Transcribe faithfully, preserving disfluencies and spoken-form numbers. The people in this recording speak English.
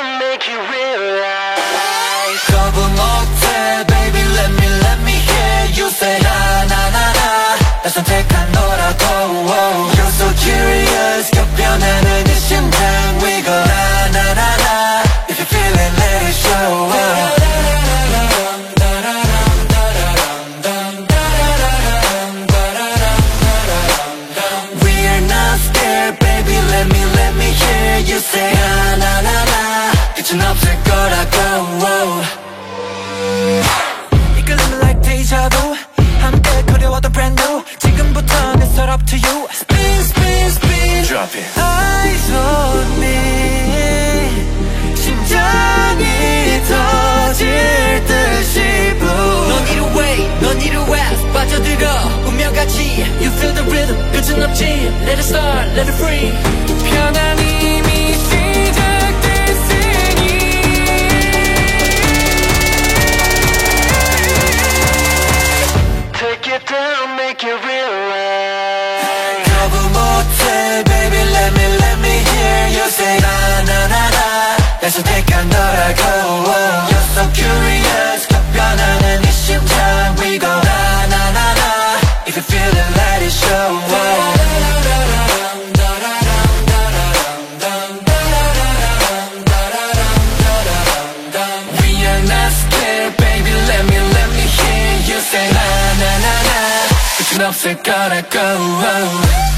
make you realize 거부 못해 baby let me let me hear you say na na na na 날 선택한 너라고 You're so curious 격변하는 이 심장 we go na na na na If you feel it let it show We're not scared baby let me let me hear you say na na na na 끝은 없을 거라고 이끌림은 like deja vu 함께 그려왔던 brand new 지금부터는 it's all up to you Spin spin spin Drop it Eyes on me 심장이 터질 듯이 blue 넌 이루웨이 넌 이루웨스 빠져들어 운명같이 You feel the rhythm 끝은 없지 Let it start let it free 편한 이미 시작됐으니 Take it down make it realize 거부 못해 baby let me let me hear you say na na na na 날 선택한 너라고 You're so curious 격변하는 이 심장 we go na na na na If you feel it let it show We are not scared baby let me let me hear you say na na na na 끝은 없을 거라고